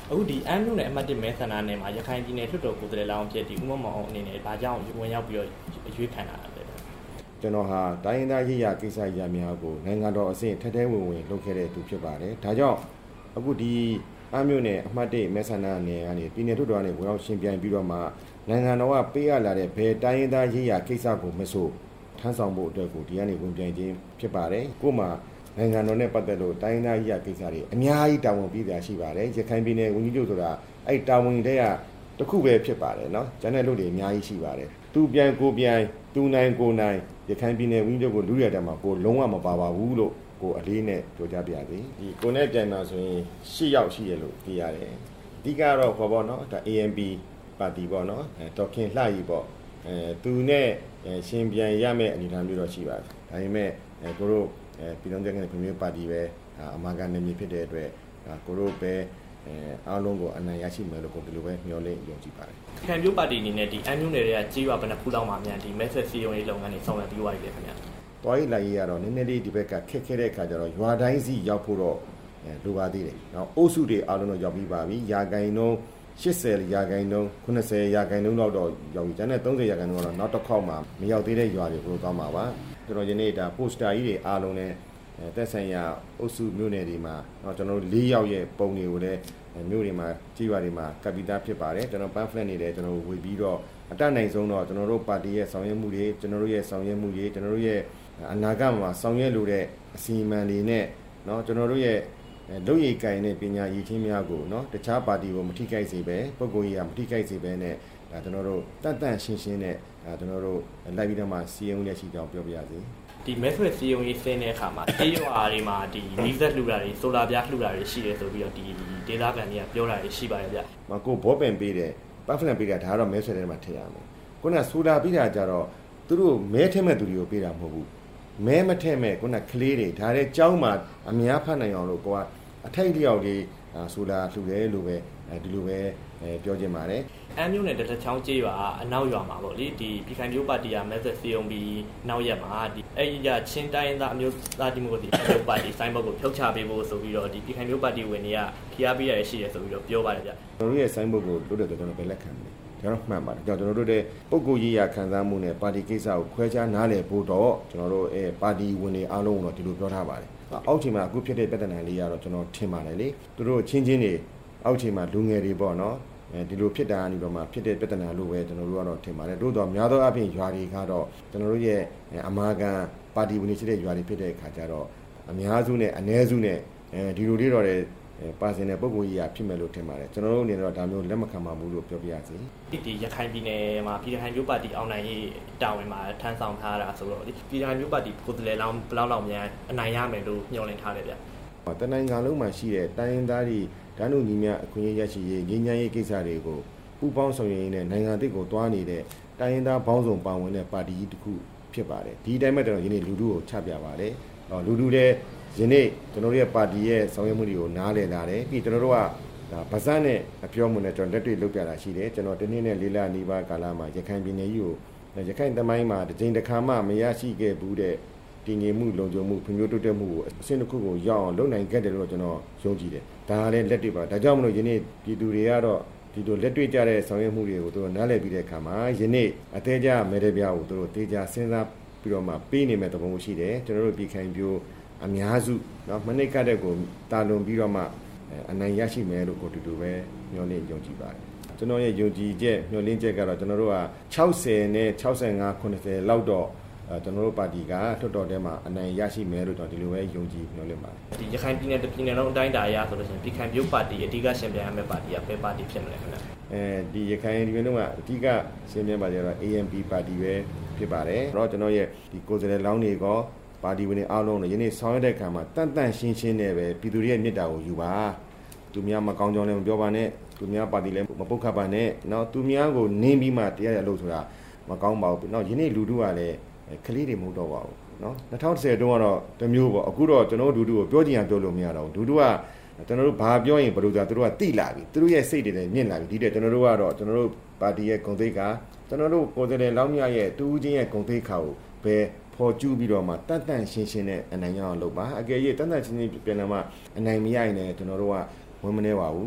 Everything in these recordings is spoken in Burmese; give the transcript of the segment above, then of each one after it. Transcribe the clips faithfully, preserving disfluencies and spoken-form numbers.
အခုဒီအမ်းမြို့နယ်အမှတ်တစ်မဲဆန္ဒနယ်မှာရခိုင်ပြည်နယ်ထွတ်တော်ကိုယ်စားလှယ်လောင်းဖြစ်ဒီဦးမောင်မောင်အောင်အနေနဲ့ဘာကြောင့်ဝင်ရောက်ပြီးတော့ရွေးခံတာလဲကျွန်တော်ဟာတိုင်းရင်းသားရေးရာကိစ္စရာများကိုနိုင်ငံတော်အဆင့်ထက်ထဲဝင်ဝင်လုပ်ခဲ့တဲ့သူဖြစ်ပါတယ်ဒါကြောင့်အခုဒီအမ်းမြို့နယ်အမှတ်တစ်မဲဆန္ဒနယ်ကနေပြည်နယ်ထွတ်တော်ကနေဝင်ရောက်ရှင်ပြိုင်ပြီးတော့မှနိုင်ငံတော်ကပေးရလာတဲ့ဘယ်တိုင်းရင်းသားရေးရာကိစ္စကိုမဆိုထမ်းဆောင်ဖို့အတွက်ကိုဒီကနေဝင်ပြိုင်ခြင်းဖြစ်ပါတယ်ကို့မှာနိုင်ငံတော်နဲ့ပတ်သက်လို့တိုင်းရင်းသားရေးရာကိစ္စတွေအများကြီးတာဝန်ပြီးသားရှိပါတယ်ရခိုင်ပြည်နယ်ဝန်ကြီးချုပ်ဆိုတာအဲ့တာဝန်တွေကတစ်ခုပဲဖြစ်ပါတယ်နော်ကျန်တဲ့လူတွေအများကြီးရှိပါတယ်သူပြိုင်ကိုပြိုင်သူနိုင်ကိုနိုင်ရခိုင်ပြည်နယ်ဝန်ကြီးချုပ်ကိုလူရတဲ့မှာကိုလုံးဝမပါပါဘူးလို့ကိုအလေးနဲ့ပြောကြပြရစီဒီကိုနဲ့ပြိုင်မှာဆိုရင်၈ယောက်ရှိရလို့သိရတယ်အဓိကတော့ခေါ်ပေါ့နော်ဒါ A M P ပါတီပေါ့နော်အဲဒေါက်ခင်လှကြီးပေါ့အဲသူနဲ့ရှင်ပြိုင်ရမယ့်အနေအထားမျိုးတော့ရှိပါတယ်ဒါပေမဲ့အဲကိုတို့အဲပြည်တော်ကျန်းပြည်မျိုးပါတီပဲအမာကန်နေမြေဖြစ်တဲ့အတွက်ကိုတို့ပဲအဲအားလုံးကိုအနိုင်ရရှိမယ်လို့ကိုဒီလိုပဲမျှော်လင့်ယုံကြည်ပါတယ်။ခံမျိုးပါတီအနေနဲ့ဒီအန်မျိုးနယ်တွေကကြေးရွာဘယ်နှခုလောက်မှမြန်ဒီ message စီယုံရေးလုပ်ငန်းတွေဆောင်ရွက်ပြီးသွားပြီလေခင်ဗျာ။တွားရေးလိုက်ရေးကတော့နည်းနည်းလေးဒီဘက်ကခက်ခဲတဲ့အခါကျတော့ရွာတိုင်းစီရောက်ဖို့တော့လိုပါသေးတယ်။နောက်အုပ်စုတွေအားလုံးတော့ရောက်ပြီးပါပြီ။ရာဂိုင်နှုန်း၈၀ရာခိုင်နှုန်း၉၀ရာခိုင်နှုန်းလောက်တော့ရောက်ပြီ။ကျန်တဲ့၃၀ရာခိုင်နှုန်းကတော့နောက်တစ်ခေါက်မှမရောက်သေးတဲ့ရွာတွေကိုသွားမှာပါ။ကျွန်တော်ယနေ့ဒါ poster ကြီးတွေအားလုံးနဲ့သက်ဆိုင်ရာအုပ်စုမြို့နယ်တွေမှာတော့ကျွန်တော်တို့၄ယောက်ရဲ့ပုံတွေကိုလည်းမြို့တွေမှာကြီးရွာတွေမှာကပ်ပြီးသားဖြစ်ပါတယ်ကျွန်တော် pamphlet နေတယ်ကျွန်တော်ဝေပြီးတော့အတတ်နိုင်ဆုံးတော့ကျွန်တော်တို့ပါတီရဲ့ဆောင်ရွက်မှုတွေကျွန်တော်တို့ရဲ့ဆောင်ရွက်မှုတွေကျွန်တော်တို့ရဲ့အနာဂတ်မှာဆောင်ရွက်လိုတဲ့အစီအမံတွေနဲ့เนาะကျွန်တော်တို့ရဲ့လုံရည်ကိုင်တဲ့ပညာရည်ချင်းများကိုเนาะတခြားပါတီကိုမထိခိုက်စေပဲပုဂ္ဂိုလ်ကြီးကမထိခိုက်စေပဲနဲ့ဒါကျွန်တော်တို့တတ်တန့်ရှင်းရှင်းနဲ့ဒါကျွန်တော်တို့လိုက်ပြီးတော့မှစီရင်ရရှိကြောင်းပြောပြရစီဒီ message စီယုံရေးစင်းတဲ့အခါမှာတေးရွာတွေမှာဒီမီးစက်လှူတာတွေဆိုလာပြားလှူတာတွေရှိတယ်ဆိုပြီးတော့ဒီဒေသခံတွေကပြောတာတွေရှိပါတယ်ဗျ။မကိုဘောပင်ပေးတယ်ပတ်ဖလန်ပေးတာဒါကတော့ message ထဲမှာထည့်ရမယ်။ခုနကဆိုလာပေးတာကြတော့သူတို့မဲထည့်မဲ့သူတွေကိုပေးတာမဟုတ်ဘူး။မဲမထည့်မဲ့ခုနကလေးတွေဒါတဲ့ကြောင်းမှာအများဖတ်နိုင်အောင်လို့ကိုကအထိုက်လျောက်လေးဆိုလာလှူတယ်လို့ပဲဒီလိုပဲပြောချင်ပါတယ်အမ်းမျိုးနဲ့တတချောင်းကြေးရွာအနောက်ရွာမှာပေါ့လေဒီပြည်ခိုင်မျိုးပါတီက message စီယုံပြီးနောက်ရက်မှာဒီအဲ့ဒီကချင်းတိုင်းသားအမျိုးသားဒီမိုကရေစီပါတီစိုင်းဘုတ်ကိုဖြုတ်ချပေးဖို့ဆိုပြီးတော့ဒီပြည်ခိုင်မျိုးပါတီဝင်တွေကဖိအားပေးရရှိရဆိုပြီးတော့ပြောပါတယ်ဗျကျွန်တော်တို့ရဲ့စိုင်းဘုတ်ကိုလွတ်တဲ့ကျွန်တော်ပဲလက်ခံတယ်ကျွန်တော်မှန်ပါတယ်ကျွန်တော်တို့တဲ့ပုံကိုရေးရခံစားမှုနဲ့ပါတီကိစ္စကိုခွဲခြားနားလည်ဖို့တော့ကျွန်တော်တို့အဲပါတီဝင်တွေအားလုံးတော့ဒီလိုပြောထားပါတယ်အောက်ချိန်မှာအခုဖြစ်တဲ့ပြည်ထနာလေးကတော့ကျွန်တော်ထင်ပါတယ်လေသူတို့ချင်းချင်းတွေအောက်ချိန်မှာလူငယ်တွေပေါ့နော်အဲဒီလိုဖြစ်တာကနေတော့မှဖြစ်တဲ့ပြဿနာလို့ပဲကျွန်တော်တို့ကတော့ထင်ပါတယ်တို့တော့များသောအားဖြင့်ရွာတွေကတော့ကျွန်တော်တို့ရဲ့အမာခံပါတီဝင်တွေရှိတဲ့ရွာတွေဖြစ်တဲ့အခါကျတော့အများစုနဲ့အ ਨੇ စုနဲ့အဲဒီလိုလေးတော့တဲ့ပါစင်တဲ့ပုံကိုကြီးရဖြစ်မယ်လို့ထင်ပါတယ်ကျွန်တော်တို့အနေနဲ့တော့ဒါမျိုးလက်မခံပါဘူးလို့ပြောပြရစီဒီရခိုင်ပြည်နယ်မှာပြည်ခိုင်မျိုးပါတီအောင်နိုင်ရေးတာဝန်မှာထမ်းဆောင်ထားတာဆိုတော့ဒီပြည်ခိုင်မျိုးပါတီကိုယ်စားလှယ်လောင်းဘယ်လောက်လောက်များအနိုင်ရမယ်လို့ညွှန်လင့်ထားတယ်ဗျတနိုင်ငံလုံးမှာရှိတဲ့တိုင်းရင်းသားတွေဓာတ်နုညီမြအခွင့်အရေးရရှိရေးငြိမ်းချမ်းရေးကိစ္စတွေကိုပူးပေါင်းဆောင်ရွက်ရင်းနဲ့နိုင်ငံအသစ်ကိုတွားနေတဲ့တိုင်းရင်းသားဘောင်းဆောင်ပါဝင်တဲ့ပါတီကြီးတစ်ခုဖြစ်ပါတယ်ဒီအတိုင်းပဲကျွန်တော်ယနေ့လူထုကိုချပြပါတယ်လူထုတဲ့ယနေ့ကျွန်တော်တို့ရဲ့ပါတီရဲ့ဆောင်ရွက်မှုတွေကိုနားလည်လာတယ်ပြီးကျွန်တော်တို့ကဒါဗဇက်နဲ့အပြောမှုနဲ့ကျွန်တော်လက်တွေ့လုပ်ပြတာရှိတယ်ကျွန်တော်တနေ့နဲ့လေးလနီးပါးကာလမှာရခိုင်ပြည်နယ်ကြီးကိုရခိုင်သမိုင်းမှာတစ်ချိန်တစ်ခါမှမရရှိခဲ့ဘူးတဲ့တည်ငြိမ်မှုလုံခြုံမှုဖွံ့ဖြိုးတိုးတက်မှုကိုအဆင့်တစ်ခုကိုရောက်အောင်လုပ်နိုင်ခဲ့တယ်လို့ကျွန်တော်ယုံကြည်တယ်ဒါလည်းလက်တွေ့ပါဒါကြောင့်မလို့ယနေ့ပြည်သူတွေကတော့ဒီလိုလက်တွေ့ကြတဲ့ဆောင်ရွက်မှုတွေကိုသူတို့နားလည်ပြီးတဲ့အခါမှာယနေ့အသေးကြမဲတဲ့ပြားကိုသူတို့တေချာစဉ်းစားပြီးတော့မှပေးနေမဲ့သဘောရှိတယ်ကျွန်တော်တို့ပြည်ခိုင်ပြိုးအများစုเนาะမနစ်ကတဲ့ကိုတာလွန်ပြီးတော့မှအနိုင်ရရှိမယ်လို့ကိုတူတူပဲမျှော်လင့်ယုံကြည်ပါတယ်ကျွန်တော်ရဲ့ယုံကြည်ချက်မျှော်လင့်ချက်ကတော့ကျွန်တော်တို့က၆၀နဲ့၆၅ ၇၀လောက်တော့ကျွန်တော်တို့ပါတီကထွတ်တော်ထဲမှာအနိုင်ရရှိမယ်လို့တော့ဒီလိုပဲယုံကြည်မျှော်လင့်ပါတယ်ဒီရခိုင်ပြည်နယ်ပြည်နယ်လုံးအတိုင်းအတာအရဆိုလို့ရှိရင်ပြည်ခိုင်မျိုးပါတီအဓိကရှင်ပြိုင်ရမယ့်ပါတီကဘယ်ပါတီဖြစ်မလဲခင်ဗျအဲဒီရခိုင်ပြည်နယ်လုံးကအဓိကရှင်ပြိုင်ပါတီကတော့ A M P ပါတီပဲဖြစ်ပါတယ်အဲ့တော့ကျွန်တော်ရဲ့ဒီကိုယ်စားလှယ်လောင်းတွေကပါတီဝင်တွေအားလုံးလည်းယနေ့ဆောင်ရွက်တဲ့အခါမှာတန်တန့်ရှင်းရှင်းနဲ့ပဲပြည်သူတွေရဲ့မြစ်တာကိုယူပါသူများမကောင်းကြောင်းလည်းမပြောပါနဲ့သူများပါတီလည်းမပုတ်ခတ်ပါနဲ့နော်သူများကိုနင်းပြီးမှတရားရလို့ဆိုတာမကောင်းပါဘူးနော်ယနေ့လူတို့ကလည်းကလေးတွေမဟုတ်တော့ပါဘူးနော်၂၀၁၀တုန်းကတော့တမျိုးပေါ့အခုတော့ကျွန်တော်တို့လူတို့ကိုပြောချင်ရပြောလို့မရတော့ဘူးလူတို့ကကျွန်တော်တို့ဘာပြောရင်ဘယ်လိုသာသူတို့ကတိလာပြီသူတို့ရဲ့စိတ်တွေလည်းမြင့်လာပြီဒီတဲ့ကျွန်တော်တို့ကတော့ကျွန်တော်တို့ပါတီရဲ့ဂုဏ်သိက္ခာကျွန်တော်တို့ကိုယ်စားလှယ်လောင်းမြရဲ့တူဦးချင်းရဲ့ဂုဏ်သိက္ခာကိုဘယ်ပေါ်ကျူးပြီးတော့မှတန်တန့်ရှင်းရှင်းနဲ့အနိုင်ရအောင်လုပ်ပါအကယ်၍တန်တန့်ရှင်းရှင်းပြန်လာမှအနိုင်မရရင်လည်းကျွန်တော်တို့ကဝင်မနေပါဘူး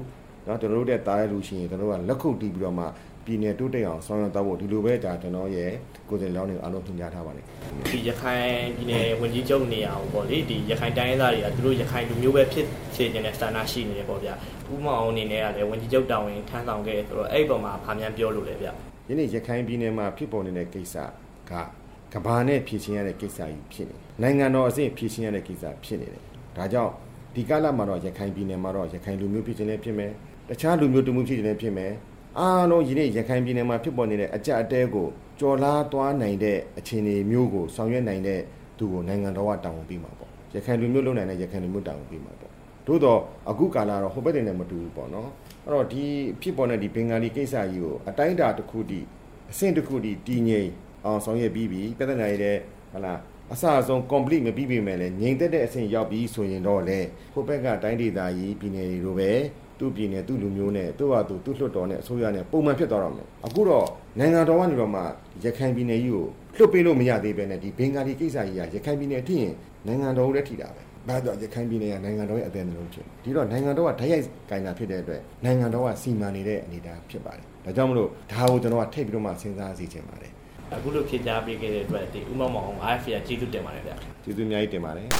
နော်ကျွန်တော်တို့တဲ့တားရလို့ရှိရင်ကျွန်တော်တို့ကလက်ခုပ်တီးပြီးတော့မှပြည်နယ်တိုးတက်အောင်ဆောင်ရွက်တော့ဖို့ဒီလိုပဲဒါကျွန်တော်ရဲ့ကိုယ်စားလှယ်လောင်းတွေအားလုံးထင်ရှားထားပါတယ်ဒီရခိုင်ပြည်နယ်ဝန်ကြီးချုပ်နေရာပေါ့လေဒီရခိုင်တိုင်းရင်းသားတွေကသူတို့ရခိုင်လူမျိုးပဲဖြစ်စေနေတဲ့စံနာရှိနေတယ်ပေါ့ဗျာဥမအောင်အနေနဲ့ကလည်းဝန်ကြီးချုပ်တာဝန်ထမ်းဆောင်ခဲ့ဆိုတော့အဲ့ဒီပုံမှာဗာမြန်ပြောလို့လေဗျယနေ့ရခိုင်ပြည်နယ်မှာဖြစ်ပေါ်နေတဲ့ကိစ္စကကဘာနဲ့ဖြည့်ချင်းရတဲ့ကိစ္စကြီးဖြစ်နေနိုင်ငံတော်အဆင့်ဖြည့်ချင်းရတဲ့ကိစ္စဖြစ်နေတယ်ဒါကြောင့်ဒီကာလမှာတော့ရခိုင်ပြည်နယ်မှာတော့ရခိုင်လူမျိုးဖြစ်ခြင်းလည်းဖြစ်မယ်တခြားလူမျိုးတမှုဖြစ်ခြင်းလည်းဖြစ်မယ်အားလုံးဒီနေ့ရခိုင်ပြည်နယ်မှာဖြစ်ပေါ်နေတဲ့အကြအတဲကိုကြော်လားသွားနိုင်တဲ့အခြေအနေမျိုးကိုဆောင်ရွက်နိုင်တဲ့သူကိုနိုင်ငံတော်ကတာဝန်ပေးမှာပေါ့ရခိုင်လူမျိုးလုံနိုင်တဲ့ရခိုင်လူမျိုးတာဝန်ပေးမှာပေါ့သို့တော့အခုကာလတော့ဟိုဘက်တင်လည်းမတူဘူးပေါ့နော်အဲ့တော့ဒီဖြစ်ပေါ်တဲ့ဒီဘင်္ဂါလီကိစ္စကြီးကိုအတိုင်းအတာတစ်ခုတည်းအဆင့်တစ်ခုတည်းတည်ငြိမ်အောင်ဆောင်ရွက်ပြီးပြီပြဿနာရတဲ့ဟလာအစအဆုံး complete မပြီးပြီမဲ့လည်းငြိမ်သက်တဲ့အဆင့်ရောက်ပြီးဆိုရင်တော့လေဟိုဘက်ကတိုင်းဒေသကြီးပြည်နယ်တွေလိုပဲသူ့ပြည်နယ်သူ့လူမျိုးနဲ့သူ့ဟာသူသူ့လွှတ်တော်နဲ့အစိုးရနဲ့ပုံမှန်ဖြစ်သွားတော့မယ်အခုတော့နိုင်ငံတော်ကနေတော့မှရခိုင်ပြည်နယ်ကြီးကိုလွှတ်ပေးလို့မရသေးပဲနဲ့ဒီဘင်္ဂါလီကိစ္စကြီးကရခိုင်ပြည်နယ်အထိရင်နိုင်ငံတော်ကိုလည်းထိတာပဲဘာကြောင့်ရခိုင်ပြည်နယ်ကနိုင်ငံတော်ရဲ့အသံနှလုံးဖြစ်ဒီတော့နိုင်ငံတော်ကဓာတ်ရိုက်ကိုင်တာဖြစ်တဲ့အတွက်နိုင်ငံတော်ကစီမံနေတဲ့အနေအထားဖြစ်ပါတယ်ဒါကြောင့်မလို့ဒါကိုကျွန်တော်ကထိတ်ပြီးတော့မှစဉ်းစားစီချင်ပါတယ်အခုလိုဖြည့်ကြားပေးခဲ့တဲ့အတွက်ဒီဥမမောင် R F ရကျေးဇူးတင်ပါတယ်ဗျကျေးဇူးအများကြီးတင်ပါတယ်